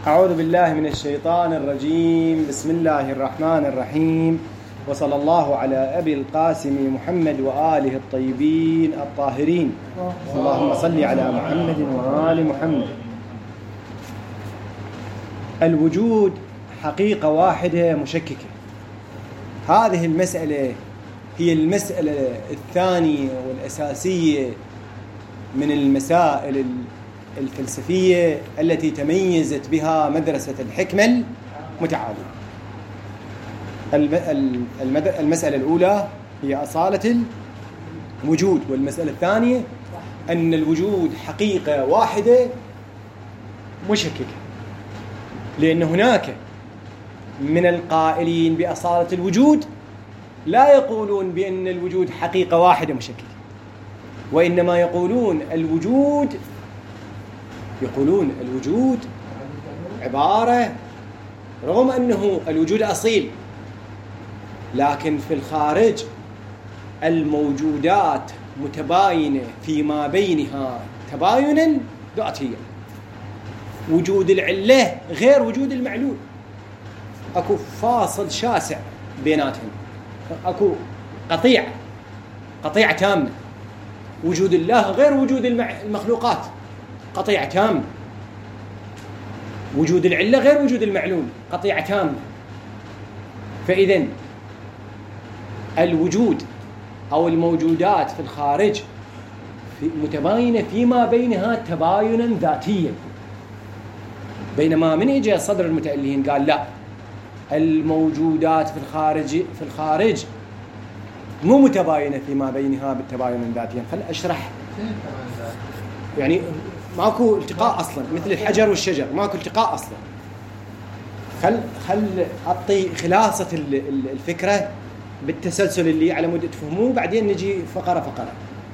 أعوذ بالله من الشيطان الرجيم. بسم الله الرحمن الرحيم، وصلى الله على أبي القاسم محمد وآله الطيبين الطاهرين. اللهم صل على محمد وآل محمد. الوجود حقيقة واحدة مشككة. هذه المسألة هي المسألة الثانية والأساسية من المسائل الفلسفية التي تميزت بها مدرسة الحكمة المتعالية. المسألة الأولى هي أصالة الوجود، والمسألة الثانية أن الوجود حقيقة واحدة مشككة، لأن هناك من القائلين بأصالة الوجود لا يقولون بأن الوجود حقيقة واحدة مشككة، وإنما يقولون الوجود عبارة، رغم أنه الوجود أصيل، لكن في الخارج الموجودات متباينة فيما بينها تباينا ذاتيا. وجود العلة غير وجود المعلول، أكو فاصل شاسع بيناتهم، أكو قطيعة تامة. وجود الله غير وجود المخلوقات، قطيعة تامة. وجود العلة غير وجود المعلول، قطيعة تامة. فإذن الوجود أو الموجودات في الخارج متباينة فيما بينها تباينا ذاتيا، بينما من يجي صدر المتألهين قال لا، الموجودات في الخارج مو متباينة فيما بينها بالتباين ذاتيا. خل أشرح. يعني ماكو التقاء أصلا، مثل الحجر والشجر ماكو التقاء أصلا. خل أعطي خلاصة الفكرة بالتسلسل اللي على مود تفهموه، بعدين نجي فقرة.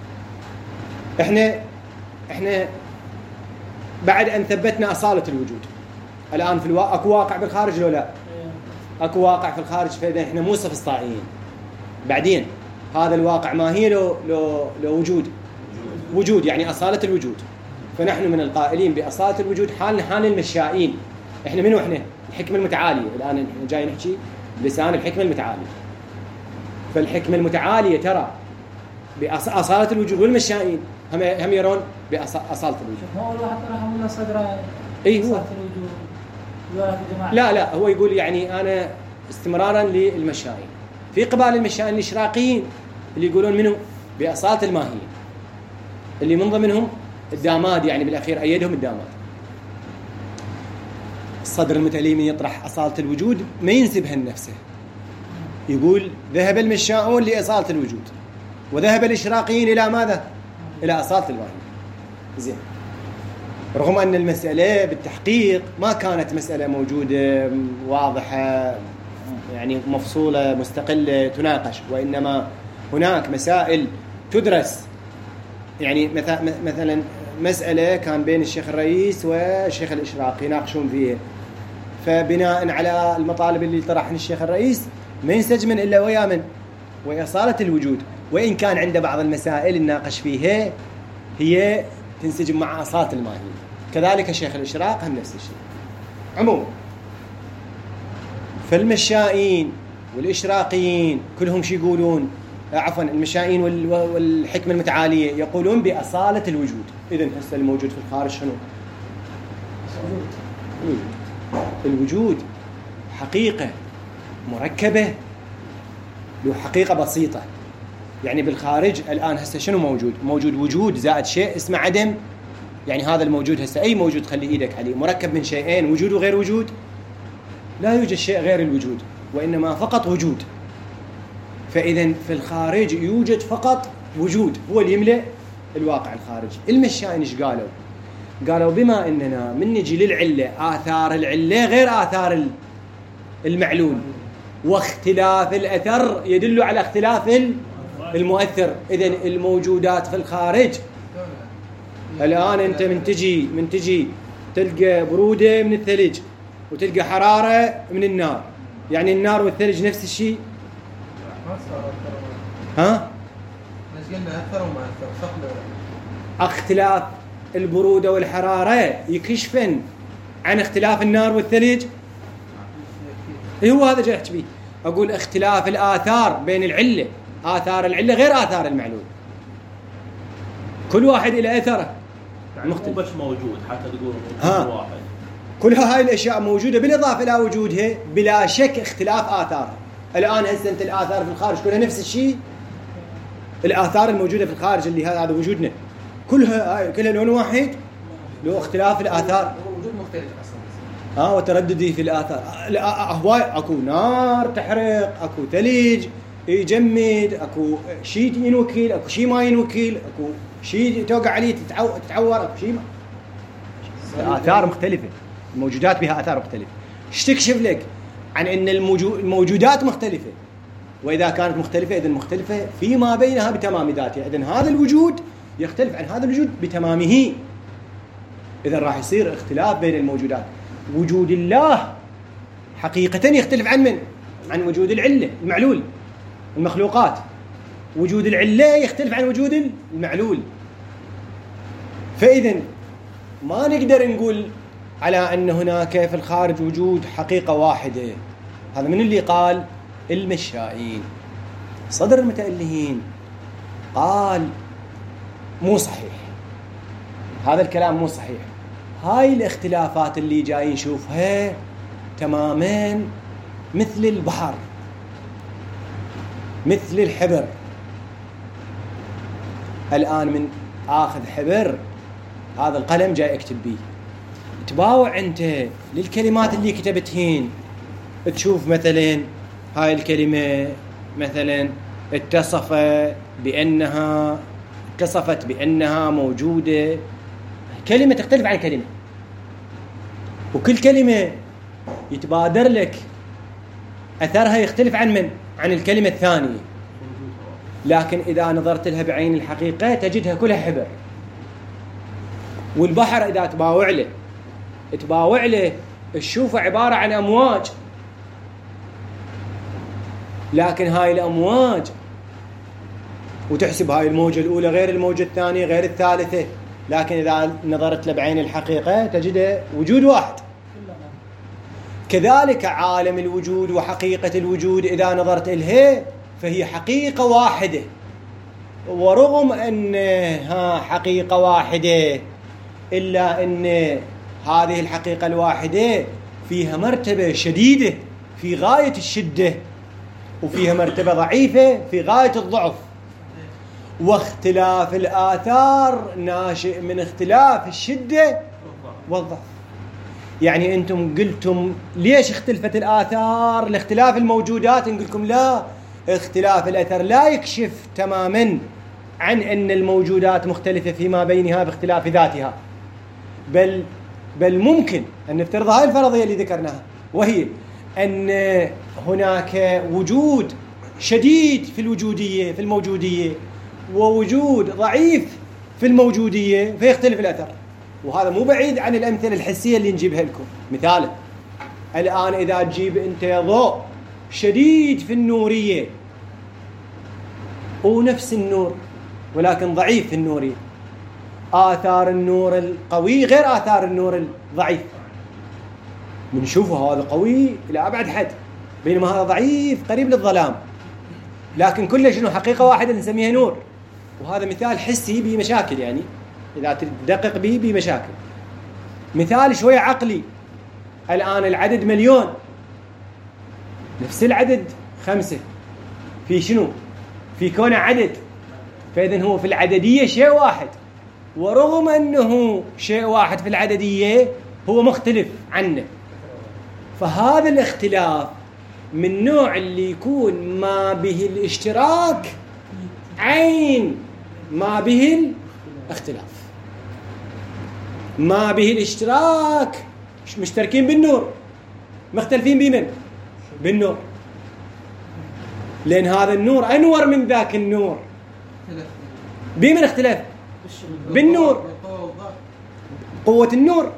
احنا بعد أن ثبتنا أصالة الوجود، الآن في أكو واقع بالخارج لو لا؟ أكو واقع في الخارج، فإذا احنا مو صفصطائيين. بعدين هذا الواقع ما هي لو وجود يعني أصالة الوجود. فنحن من القائلين بأصالة الوجود حالنا حال المشائين. احنا منو؟ احنا الحكمة المتعالية. الآن احنا جاي نحكي بلسان الحكمة المتعالية. فالحكمة المتعالية ترى بأصالة الوجود، والمشائين هم يرون بأصالة الوجود. هو الواحد راح من صدره هو الوجود. لا هو يقول يعني أنا استمرارا للمشائين. في قبال المشائين الإشراقيين اللي يقولون منه بأصالة الماهية، اللي من ضمنهم الداماد، يعني بالأخير أيدهم الداماد. الصدر المتأليمي يطرح أصالة الوجود ما ينسبها لنفسه، يقول ذهب المشاؤون لأصالة الوجود، وذهب الإشراقيين إلى ماذا؟ إلى أصالة الماهية. زين، رغم أن المسألة بالتحقيق ما كانت مسألة موجودة واضحة، يعني مفصولة مستقلة تناقش، وإنما هناك مسائل تدرس. يعني مثلا مسألة كان بين الشيخ الرئيس والشيخ الإشراقي يناقشون فيها، فبناء على المطالب اللي طرحها الشيخ الرئيس ما ينسجم إلا ويا أصالة الوجود، وإن كان عنده بعض المسائل الناقش فيها هي تنسجم مع أصالة الماهية. كذلك الشيخ الإشراق هم نفس الشيء. عموما فالمشائين والإشراقيين كلهم شي يقولون، عفوا المشائين والحكمة المتعالية يقولون بأصالة الوجود. إذن هسه الموجود في الخارج شنو؟ الوجود حقيقة مركبة، له حقيقة بسيطة. يعني بالخارج الآن هسه شنو موجود وجود زائد شيء اسمه عدم. يعني هذا الموجود هسه أي موجود خلي إيدك عليه مركب من شيئين، وجود وغير وجود. لا يوجد شيء غير الوجود، وإنما فقط وجود. فإذن في الخارج يوجد فقط وجود هو اللي يملأ الواقع الخارجي. المشائين ايش قالوا بما أننا من نجي للعلة، آثار العلة غير آثار المعلول، واختلاف الأثر يدل على اختلاف المؤثر. إذن الموجودات في الخارج الآن أنت من تجي تلقى برودة من الثلج، وتلقى حرارة من النار. يعني النار والثلج نفس الشيء؟ ها؟ قلنا أثر وما أثر، صح ولا لا؟ اختلاف البرودة والحرارة يكشفن عن اختلاف النار والثلج؟ هو هذا جاي أحكي بيه. أقول اختلاف الآثار بين العلة، آثار العلة غير آثار المعلول، كل واحد إلى أثره يعني مو بس موجود حتى تقول واحد. كل هاي الأشياء موجودة بالإضافة إلى وجودها بلا شك اختلاف آثارها. الآن هسه أنت الآثار في الخارج كلها نفس الشيء، الآثار الموجودة في الخارج اللي هذا وجودنا كلها لون واحد، له اختلاف الآثار، هو وجود مختلف اصلا. وترددي في الآثار. هواي اكو نار تحرق، اكو ثلج يجمد، اكو شيء ينوكل، اكو شيء ما ينوكل، اكو شيء توقع عليه تتعور، اكو شيء ما. الآثار مختلفة، الموجودات بها آثار مختلفة. ايش تكشف لك عن ان الموجودات مختلفة؟ وإذا كانت مختلفة إذن مختلفة فيما بينها بتمام ذاتها، إذن هذا الوجود يختلف عن هذا الوجود بتمامه، إذن راح يصير اختلاف بين الموجودات. وجود الله حقيقة يختلف عن من؟ عن وجود العلة المعلول المخلوقات. وجود العلة يختلف عن وجود المعلول. فإذن ما نقدر نقول على أن هناك في الخارج وجود حقيقة واحدة. هذا من اللي قال؟ المشائين. صدر المتألهين قال مو صحيح، هذا الكلام مو صحيح. هاي الاختلافات اللي جاي نشوفها تماما مثل البحر، مثل الحبر. الآن من آخذ حبر، هذا القلم جاي اكتب بيه، تباوع انت للكلمات اللي كتبتهن، تشوف مثلا هاي الكلمة مثلا اتصفت بأنها موجودة، كلمة تختلف عن كلمة، وكل كلمة يتبادر لك أثرها يختلف عن من؟ عن الكلمة الثانية. لكن إذا نظرت لها بعين الحقيقة تجدها كلها حبر. والبحر إذا تباوع له تشوفه عبارة عن أمواج، لكن هاي الأمواج وتحسب هاي الموجة الأولى غير الموجة الثانية غير الثالثة، لكن إذا نظرت له بعين الحقيقة تجده وجود واحد. كذلك عالم الوجود وحقيقة الوجود إذا نظرت إليه فهي حقيقة واحدة، ورغم أنها حقيقة واحدة إلا أن هذه الحقيقة الواحدة فيها مرتبة شديدة في غاية الشدة، وفيها مرتبة ضعيفة في غاية الضعف. واختلاف الآثار ناشئ من اختلاف الشدة والضعف. يعني أنتم قلتم ليش اختلفت الآثار لاختلاف الموجودات، نقول لكم لا، اختلاف الأثر لا يكشف تماما عن أن الموجودات مختلفة فيما بينها باختلاف ذاتها، بل ممكن أن نفترض هاي الفرضية اللي ذكرناها، وهي أن هناك وجود شديد في الموجودية ووجود ضعيف في الموجودية فيختلف الأثر. وهذا مو بعيد عن الأمثلة الحسية اللي نجيبها لكم. مثال الآن إذا تجيب أنت ضوء شديد في النورية ونفس النور ولكن ضعيف في النورية، آثار النور القوي غير آثار النور الضعيف، بنشوفه هذا قوي إلى أبعد حد بينما هذا ضعيف قريب للظلام، لكن كله شنو؟ حقيقة واحدة نسميها نور. وهذا مثال حسي بمشاكل، يعني إذا تدقق به بمشاكل. مثال شوية عقلي، الآن العدد 1,000,000 نفس العدد 5 في شنو؟ في كونه عدد، فإذن هو في العددية شيء واحد، ورغم أنه شيء واحد في العددية هو مختلف عنه. فهذا الاختلاف من نوع اللي يكون ما به الاشتراك عين ما به الاختلاف. ما به الاشتراك مشتركين بالنور، مختلفين بمن؟ بالنور، لأن هذا النور أنور من ذاك النور. بمن اختلاف؟ بالنور، قوة النور،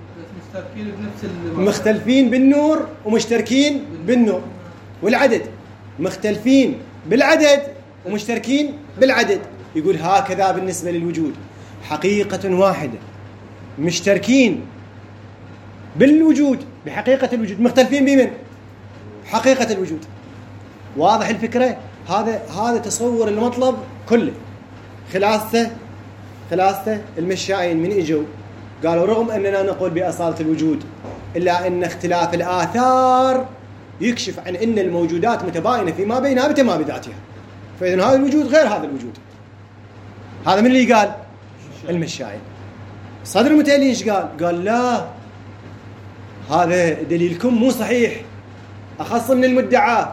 مختلفين بالنور ومشتركين بالنور. والعدد مختلفين بالعدد ومشتركين بالعدد. يقول هكذا بالنسبة للوجود، حقيقة واحدة مشتركين بالوجود، بحقيقة الوجود، مختلفين بمن؟ حقيقة الوجود. واضح الفكرة؟ هذا تصور المطلب كله. خلاصته المشائين من اجوا قالوا رغم اننا نقول باصالة الوجود الا ان اختلاف الاثار يكشف عن ان الموجودات متباينة فيما بينها بتمام ذاتها، فاذا هذا الوجود غير هذا الوجود. هذا من اللي قال؟ المشائين. صدر المتألين ايش قال لا، هذا دليلكم مو صحيح، اخص من المدعى.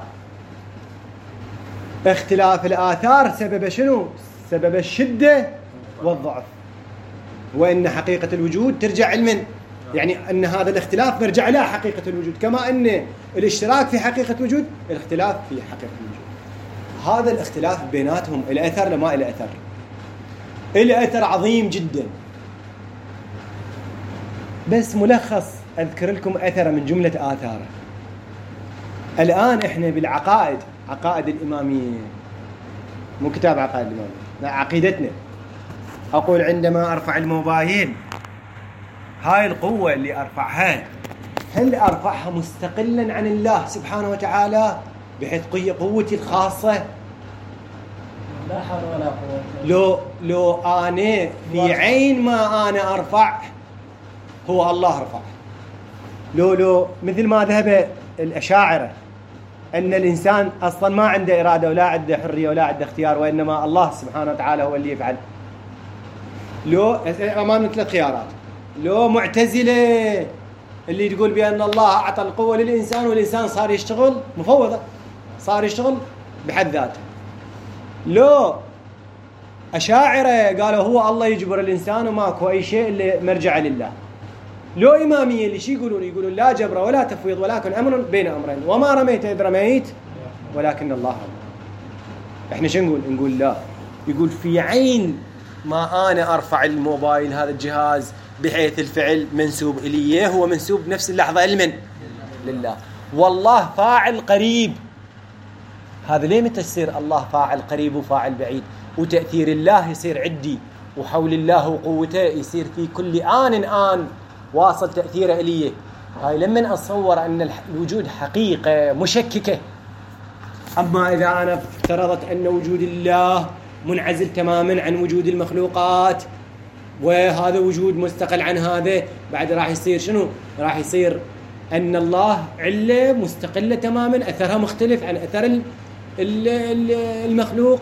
اختلاف الآثار سبب شنو؟ سبب الشدة والضعف، وإن حقيقة الوجود ترجع علما، يعني أن هذا الاختلاف نرجع إلى حقيقة الوجود، كما أن الاشتراك في حقيقة الوجود الاختلاف في حقيقة الوجود. هذا الاختلاف بيناتهم إلى أثر لما إلى أثر، إلى أثر عظيم جدا. بس ملخص أذكر لكم أثر من جملة آثاره. الآن إحنا بالعقائد، عقائد الإمامية، مو كتاب عقائد الإمامية، لا عقيدتنا. أقول عندما أرفع الموبايل، هاي القوة اللي أرفعها هل أرفعها مستقلا عن الله سبحانه وتعالى بحيث قوتي الخاصة؟ لا حول ولا قوة. لو أنا في عين ما أنا أرفع هو الله رفع. لو مثل ما ذهب الأشاعرة أن الإنسان أصلا ما عنده إرادة ولا عنده حرية ولا عنده اختيار، وإنما الله سبحانه وتعالى هو اللي يفعل. لو أمامنا 3 خيارات. لو معتزلة اللي تقول بأن الله أعطى القوة للإنسان والإنسان صار يشتغل مفوضة، صار يشتغل بحد ذاته. لو أشاعرة قالوا هو الله يجبر الإنسان وماكو أي شيء اللي مرجع لله. لو إمامية اللي شي يقولون لا جبر ولا تفويض ولكن أمر بين أمرين، وما رميت إذ رميت ولكن الله رمى. إحنا شو نقول لا، يقول في عين ما أنا أرفع الموبايل هذا الجهاز بحيث الفعل منسوب إليه هو منسوب نفس اللحظة علما لله، والله فاعل قريب. هذا ليه متى يصير الله فاعل قريب وفاعل بعيد، وتأثير الله يصير عدي، وحول الله وقوته يصير في كل آن واصل تأثيره إليه. هاي لما أتصور أن الوجود حقيقة مشككة. أما إذا أنا افترضت أن وجود الله منعزل تماما عن وجود المخلوقات وهذا وجود مستقل عن هذا، بعد راح يصير شنو؟ راح يصير أن الله علة مستقلة تماما، أثرها مختلف عن أثر المخلوق،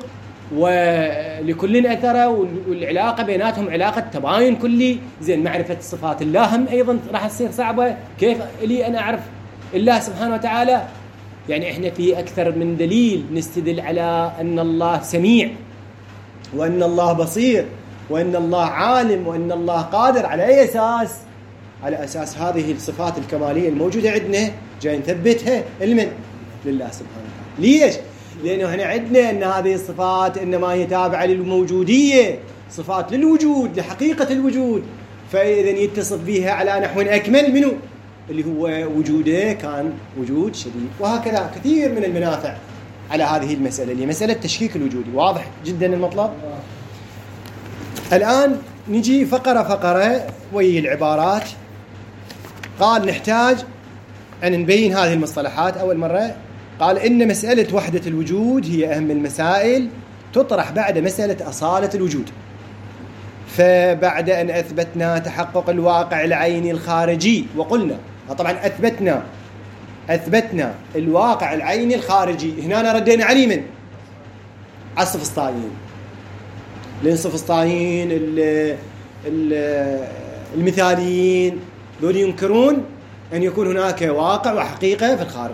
ولكل أثره، والعلاقة بيناتهم علاقة تباين كلي. زين معرفة صفات الله هم أيضا راح تصير صعبة. كيف لي أنا أعرف الله سبحانه وتعالى؟ يعني إحنا في أكثر من دليل نستدل على أن الله سميع، وأن الله بصير، وأن الله عالم، وأن الله قادر. على أي أساس؟ على أساس هذه الصفات الكمالية الموجودة عندنا جاي نثبتها علما لله سبحانه وتعالى. ليش؟ لأنه احنا عندنا أن هذه الصفات إنما هي تابعة للموجودية، صفات للوجود، لحقيقة الوجود، فإذا يتصف بها على نحو أكمل منه اللي هو وجوده كان وجود شديد. وهكذا كثير من المنافع على هذه المسألة اللي مسألة تشكيك الوجودي. واضح جدا المطلب؟ الآن نجي فقرة وهي العبارات. قال نحتاج أن نبين هذه المصطلحات. أول مرة قال إن مسألة وحدة الوجود هي أهم المسائل تطرح بعد مسألة أصالة الوجود. فبعد أن أثبتنا تحقق الواقع العيني الخارجي، وقلنا طبعا أثبتنا الواقع العيني الخارجي، هنا ردينا عليه من السفسطائيين. لأن السفسطائيين المثاليين دول ينكرون أن يكون هناك واقع وحقيقة في الخارج،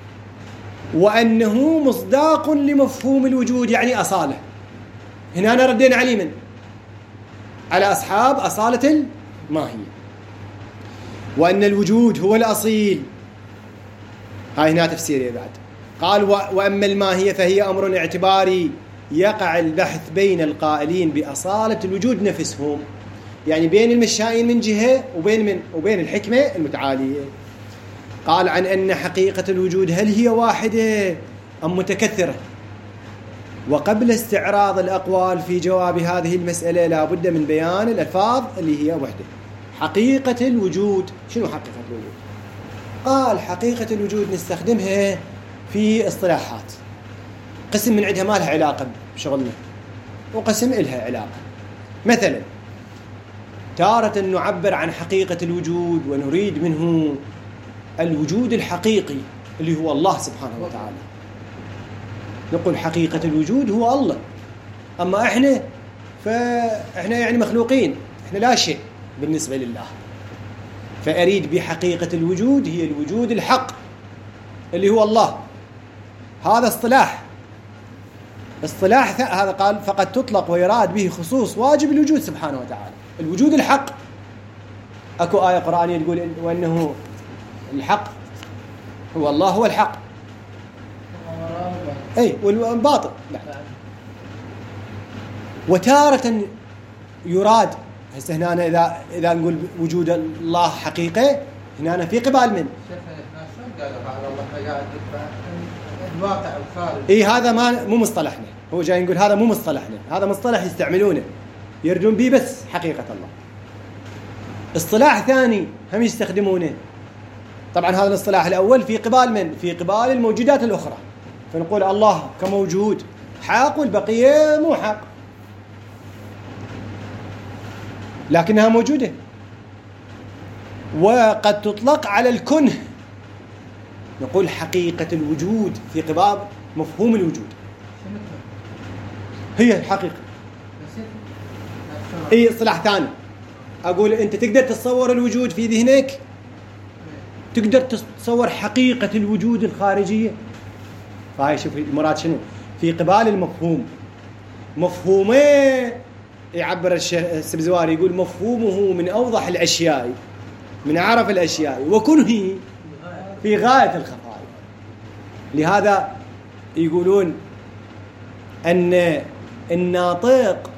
وأنه مصداق لمفهوم الوجود يعني أصالة. هنا ردينا عليه من على أصحاب أصالة الماهية، وأن الوجود هو الأصيل. هاي هنا تفسيره بعد. قال وأما الماهية فهي أمر اعتباري يقع البحث بين القائلين بأصالة الوجود نفسهم، يعني بين المشائين من جهة وبين الحكمة المتعالية. قال عن أن حقيقة الوجود هل هي واحدة أم متكثرة. وقبل استعراض الأقوال في جواب هذه المسألة لا بد من بيان الألفاظ اللي هي وحدة. حقيقة الوجود. شنو حقيقة الوجود؟ قال حقيقة الوجود نستخدمها في اصطلاحات، قسم من عندها ما لها علاقة بشغلنا وقسم إلها علاقة. مثلا تارة نعبر عن حقيقة الوجود ونريد منه الوجود الحقيقي اللي هو الله سبحانه وتعالى، نقول حقيقة الوجود هو الله. أما فإحنا يعني مخلوقين، إحنا لا شيء بالنسبة لله، فأريد بحقيقة الوجود هي الوجود الحق اللي هو الله. هذا اصطلاح هذا قال فقد تطلق ويراد به خصوص واجب الوجود سبحانه وتعالى، الوجود الحق. أكو آية قرآنية تقول وأنه الحق هو الله، هو الحق، أي والباطل لا. وتارة يراد هسه هنا إذا نقول وجود الله حقيقة هنا في قبال من الواقع الخارج. اي هذا مو مصطلحنا، هو جاي نقول هذا مو مصطلحنا، هذا مصطلح يستعملونه يردون به بس حقيقة الله. اصطلاح ثاني هم يستخدمونه، طبعا هذا الاصطلاح الأول في قبال من؟ في قبال الموجودات الأخرى، فنقول الله كموجود حق والبقية مو حق، لكنها موجودة. وقد تطلق على الكنه، نقول حقيقة الوجود في قبال مفهوم الوجود هي الحقيقة. اي اصطلاح ثاني اقول انت تقدر تتصور الوجود في ذهنك، تقدر تتصور حقيقة الوجود الخارجية. فهاي شوف المراد شنو في قبال المفهوم. مفهومه يعبر السبزواري يقول مفهومه من أوضح الأشياء، من أعرف الأشياء، وكنه في غاية الخفاء. لهذا يقولون أن الناطق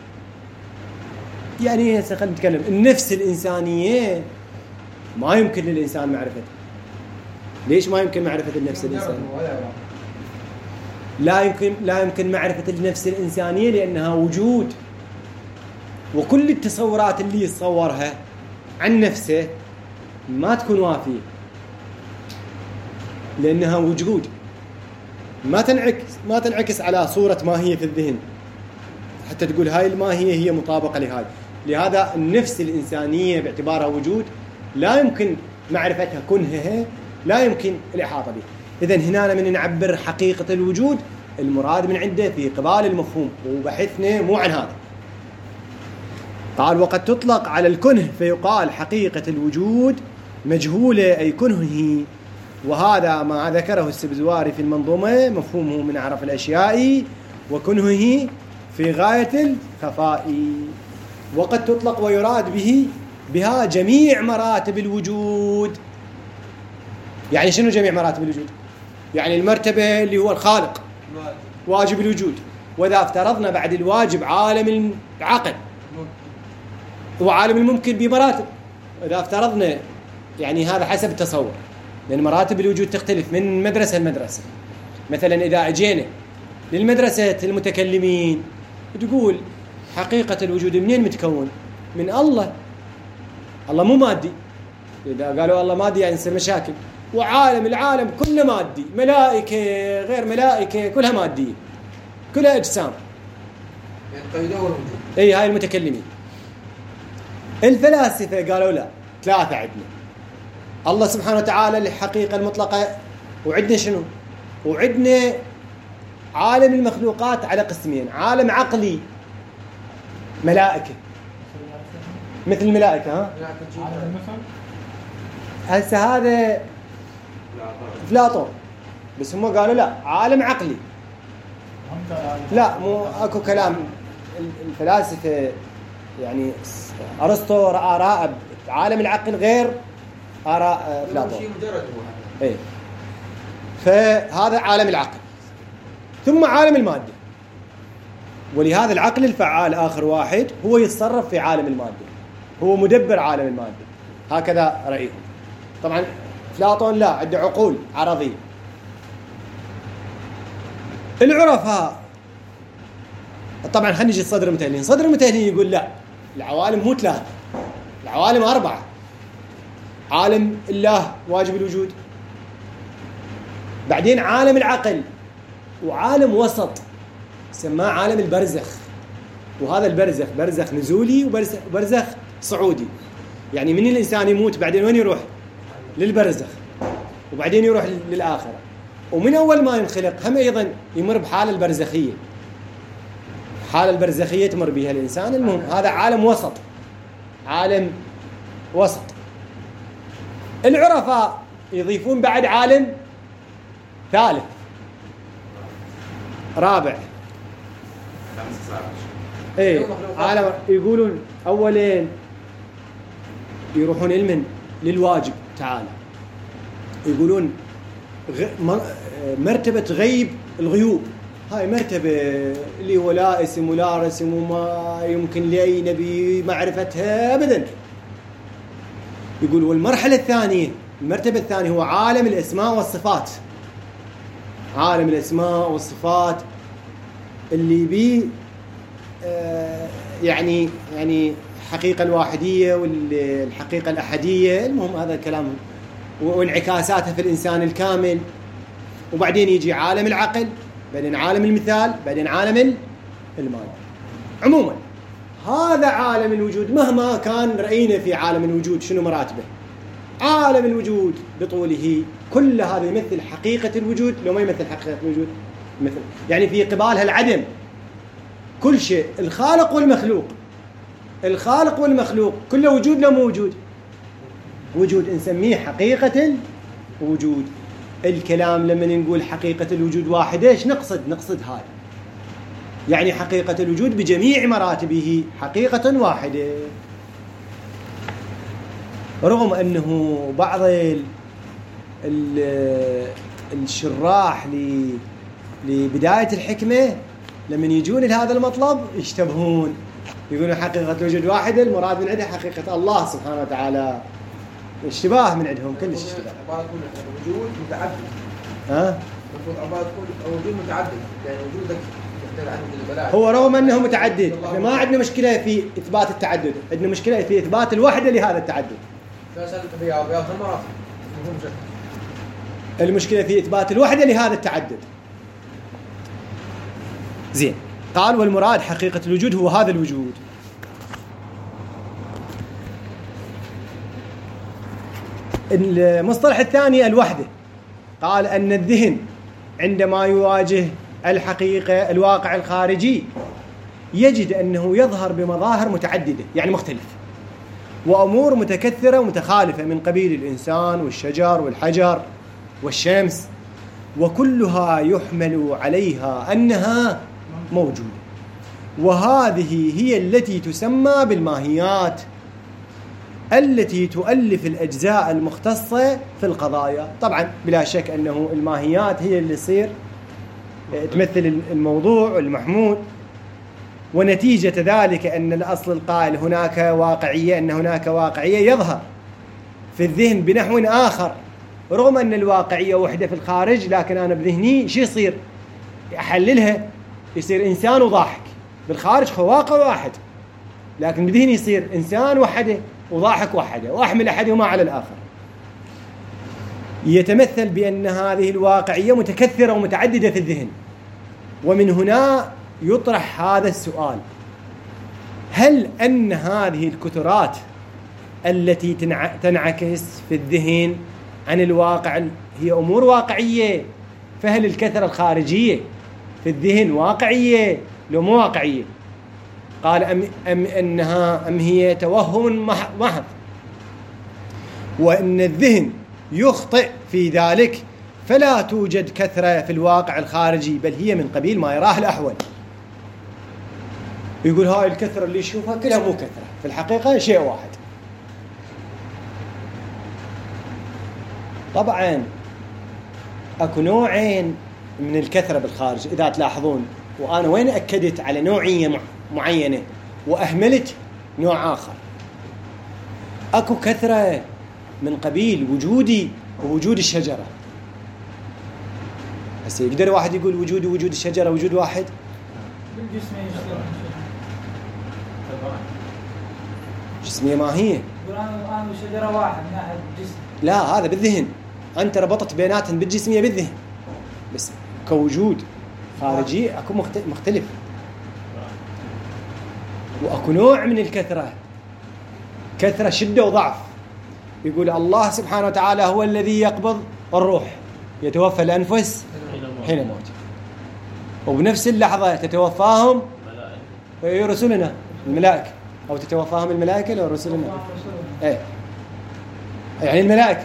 يعني خلينا نتكلم النفس الإنسانية ما يمكن للإنسان معرفتها. ليش ما يمكن معرفة النفس الإنسانية؟ لا يمكن معرفة النفس الإنسانية لأنها وجود، وكل التصورات اللي يتصورها عن نفسه ما تكون وافية لأنها وجود، ما تنعكس على صورة ما هي في الذهن حتى تقول هاي الماهية هي مطابقة لهذا. لهذا النفس الإنسانية باعتبارها وجود لا يمكن معرفتها، كنهها لا يمكن الإحاطة به. إذن هنا من نعبر حقيقة الوجود المراد من عنده في قبال المفهوم، وبحثنا مو عن هذا. قال وقد تطلق على الكنه فيقال حقيقة الوجود مجهولة أي كنهه، وهذا ما ذكره السبزواري في المنظومة مفهومه من أعرف الأشياء وكنهه في غاية الخفاء. وقد تطلق ويراد بها جميع مراتب الوجود. يعني شنو جميع مراتب الوجود؟ يعني المرتبة اللي هو الخالق واجب الوجود، وإذا افترضنا بعد الواجب عالم العقل وعالم الممكن بمراتب، إذا افترضنا يعني هذا حسب التصور، لأن مراتب الوجود تختلف من مدرسة لمدرسة. مثلا إذا أجينا للمدرسة المتكلمين تقول حقيقة الوجود منين متكون؟ من الله. الله مو مادي، إذا قالوا الله مادي يعني يصير مشاكل. العالم كله مادي، ملائكة غير ملائكة كلها مادية، كلها أجسام. أي هاي المتكلمين. الفلاسفة قالوا لا، ثلاثة عندنا: الله سبحانه وتعالى الحقيقة المطلقة، وعندنا شنو؟ وعندنا عالم المخلوقات على قسمين: عالم عقلي ملائكة مثل الملائكة، ها؟ هسه هذا أفلاطون، بس هم قالوا لا، عالم عقلي. لا مو اكو كلام الفلاسفة، يعني أرسطو رأى آراء عالم العقل غير آراء أفلاطون. إيه، فهذا عالم العقل. ثم عالم المادة، ولهذا العقل الفعال آخر واحد هو يتصرف في عالم المادة، هو مدبر عالم المادة، هكذا رأيه. طبعا أفلاطون لا، عنده عقول عرضية. العرفاء طبعا خلينا نجي صدر المتهلين. صدر المتهلين يقول لا، العوالم مو ثلاثة، العوالم 4. عالم الله واجب الوجود، بعدين عالم العقل، وعالم وسط سماه عالم البرزخ. وهذا البرزخ برزخ نزولي وبرزخ صعودي. يعني من الإنسان يموت بعدين وين يروح؟ للبرزخ، وبعدين يروح للآخرة. ومن أول ما ينخلق هم أيضا يمر بحالة البرزخية، حالة البرزخية تمر بها الإنسان. المهم هذا عالم وسط، عالم وسط. العرفاء يضيفون بعد عالم ثالث رابع. ايه عالم يقولون أولين يروحون علما للواجب تعالى، يقولون مرتبة غيب الغيوب. هاي مرتبة اللي هو لا اسم ولا رسم وما يمكن لأي نبي معرفتها أبدا. يقول والمرحلة الثانية، المرتبة الثانية هو عالم الأسماء والصفات. عالم الأسماء والصفات اللي بيه يعني الحقيقة الواحدية والحقيقة الأحدية. المهم هذا الكلام وانعكاساتها في الإنسان الكامل. وبعدين يجي عالم العقل، بعدين عالم المثال، بعدين عالم المال. عموما هذا عالم الوجود. مهما كان رأينا في عالم الوجود شنو مراتبه، عالم الوجود بطوله كل هذا يمثل حقيقة الوجود. لو ما يمثل حقيقة الوجود مثل يعني في قبالها العدم. كل شيء الخالق والمخلوق، الخالق والمخلوق كله وجود لو مو وجود، وجود نسميه حقيقة الوجود. الكلام لما نقول حقيقة الوجود واحدة ايش نقصد هاي يعني حقيقة الوجود بجميع مراتبه حقيقة واحدة. رغم أنه بعض الشراح لبداية الحكمة لما يجون لهذا المطلب يشتبهون، يقولون حقيقة الوجود واحدة، المراد من عندها حقيقة الله سبحانه وتعالى. اشتباه من عندهم، كلش اشتباه. عبارة تكون وجود متعدد. المفروض عبارة تكون وجود متعدد، يعني وجودك يختلف عن البلاء. هو رغم أنه متعدد، احنا ما عندنا مشكلة في إثبات التعدد، عندنا مشكلة في إثبات الوحدة لهذا التعدد. المشكلة في إثبات الوحدة لهذا التعدد. زين، قال والمراد حقيقة الوجود هو هذا الوجود. المصطلح الثاني الوحدة. قال أن الذهن عندما يواجه الحقيقة الواقع الخارجي يجد أنه يظهر بمظاهر متعددة، يعني مختلف، وأمور متكثرة ومتخالفة من قبيل الإنسان والشجر والحجر والشمس، وكلها يحمل عليها أنها موجودة. وهذه هي التي تسمى بالماهيات، التي تؤلف الأجزاء المختصة في القضايا. طبعا بلا شك أنه الماهيات هي اللي تصير تمثل الموضوع والمحمول، ونتيجة ذلك أن الأصل القائل هناك واقعية، أن هناك واقعية يظهر في الذهن بنحو آخر، رغم أن الواقعية وحدة في الخارج، لكن أنا بذهني شو يصير أحللها يصير إنسان وضاحك. بالخارج هو واقع واحد، لكن بذهني يصير إنسان وحده وضاحك وحده، وأحمل أحدهما على الآخر. يتمثل بأن هذه الواقعية متكثرة ومتعددة في الذهن. ومن هنا يطرح هذا السؤال: هل أن هذه الكثرات التي تنعكس في الذهن عن الواقع هي أمور واقعية؟ فهل الكثرة الخارجية في الذهن واقعية لو مو واقعية؟ قال أم هي توهم محض، وأن الذهن يخطئ في ذلك، فلا توجد كثرة في الواقع الخارجي، بل هي من قبيل ما يراه الأحول. يقول هاي الكثرة اللي يشوفها كلها مو كثرة، في الحقيقة شيء واحد. طبعا أكو نوعين من الكثرة بالخارج إذا تلاحظون، وأنا وين أكدت على نوعية معينة وأهملت نوع آخر. أكو كثرة من قبيل وجودي ووجود الشجرة. هسه يقدر واحد يقول وجودي ووجود الشجرة وجود واحد؟ جسمية ما هي؟ الآن شجرة واحد من ناحية الجسم. لا، هذا بالذهن، أنت ربطت بيناتهم بالجسمية بالذهن، بس كوجود خارجي أكو مختلف، وأكو نوع من الكثرة، كثرة شدة وضعف. يقول الله سبحانه وتعالى هو الذي يقبض الروح، يتوفى الأنفس حين موت، وبنفس اللحظة تتوفاهم رسلنا الملائكة، أو تتوفاهم الملائكة لو رسلنا، إيه يعني الملائكة.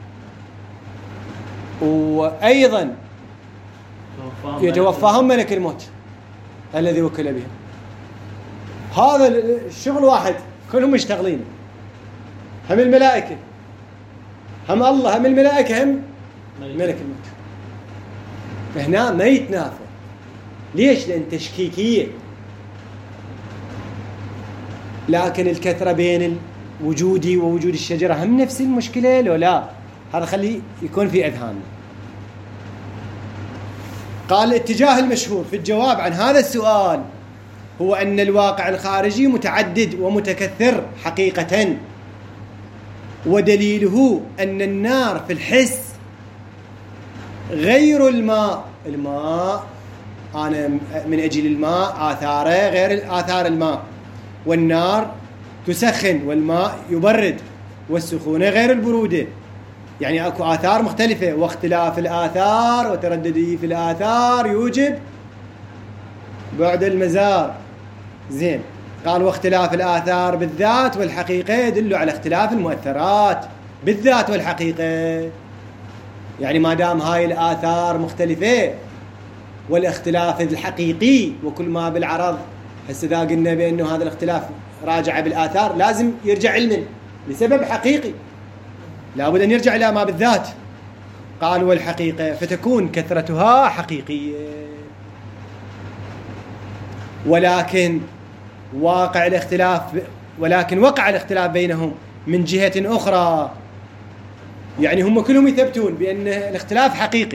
وأيضا يتوفاهم ملك الموت الذي وكل بهم. هذا الشغل واحد، كلهم مشتغلين، هم الملائكة، هم الله، هم الملائكة، هم ملك الموت. هنا ما يتنافى. ليش؟ لأن تشكيكية. لكن الكثرة بين الوجودي ووجود الشجرة هم نفس المشكلة لو لا؟ هذا خليه يكون في أذهاننا. قال الاتجاه المشهور في الجواب عن هذا السؤال هو أن الواقع الخارجي متعدد ومتكثر حقيقة، ودليله أن النار في الحس غير الماء. الماء أنا من أجل الماء آثاره غير آثار الماء، والنار تسخن والماء يبرد، والسخونة غير البرودة، يعني أكو آثار مختلفة، واختلاف الآثار وتردده في الآثار يوجب بعد المزار. زين، قال واختلاف الآثار بالذات والحقيقة يدل على اختلاف المؤثرات بالذات والحقيقة. يعني ما دام هاي الآثار مختلفة والاختلاف الحقيقي وكل ما بالعرض، هسه إذا قلنا بأنه هذا الاختلاف راجع بالآثار لازم يرجع علما لسبب حقيقي، لابد أن يرجع إلى ما بالذات. قال والحقيقة فتكون كثرتها حقيقية، ولكن وقع الاختلاف بينهم من جهة أخرى. يعني هم كلهم يثبتون بأن الاختلاف حقيقي،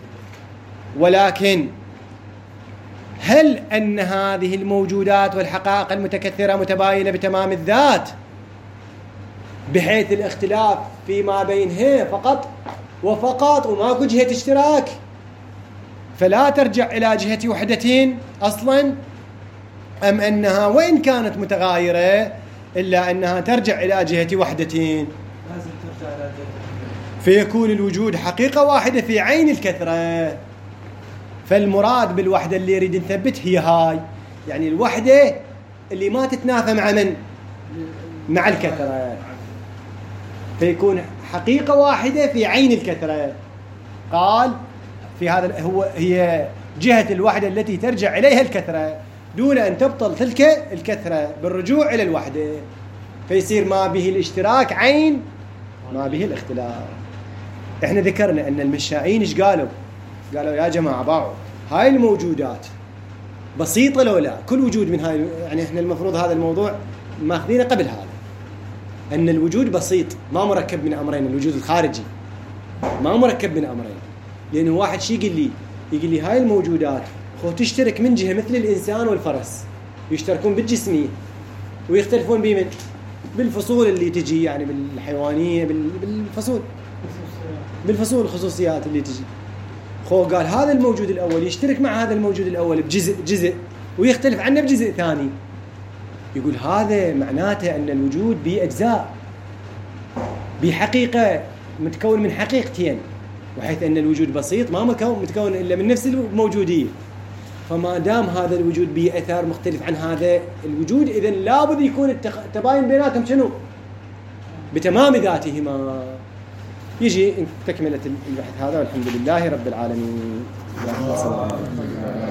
ولكن هل أن هذه الموجودات والحقائق المتكثرة متباينة بتمام الذات بحيث الاختلاف فيما بينها فقط وفقط وماكو جهة اشتراك، فلا ترجع إلى جهة وحدة أصلا؟ أم أنها وإن كانت متغايرة إلا أنها ترجع إلى جهة وحدة؟ لازم ترجع إلى جهة، فيكون الوجود حقيقة واحدة في عين الكثرة. فالمراد بالوحدة اللي يريد نثبت هي هاي، يعني الوحدة اللي ما تتنافى مع من؟ مع الكثرة، فيكون حقيقة واحدة في عين الكثرة. قال في هذا هي جهة الوحدة التي ترجع إليها الكثرة دون أن تبطل تلك الكثرة بالرجوع إلى الوحدة، فيصير ما به الاشتراك عين ما به الاختلاف. احنا ذكرنا أن المشائين ايش قالوا يا جماعة باعوا هاي الموجودات بسيطة لو لا؟ كل وجود من هاي، يعني احنا المفروض هذا الموضوع ماخذينه قبل هذا، أن الوجود بسيط ما مركب من أمرين. الوجود الخارجي ما مركب من أمرين، لأنه واحد شي يقول لي هاي الموجودات تشترك من جهة مثل الإنسان والفرس، يشتركون بالجسمية ويختلفون بمن؟ بالفصول اللي تجي، يعني بالحيوانية بالفصول الخصوصيات اللي تجي. قال هذا الموجود الأول يشترك مع هذا الموجود الأول بجزء ويختلف عنه بجزء ثاني. يقول هذا معناته أن الوجود بأجزاء، بحقيقة متكون من حقيقتين، وحيث أن الوجود بسيط ما متكون إلا من نفس الموجودية. فما دام هذا الوجود به أثار مختلف عن هذا الوجود، إذن لابد يكون التباين بيناتهم شنو؟ بتمام ذاتهما. يجي تكملة البحث هذا، والحمد لله رب العالمين.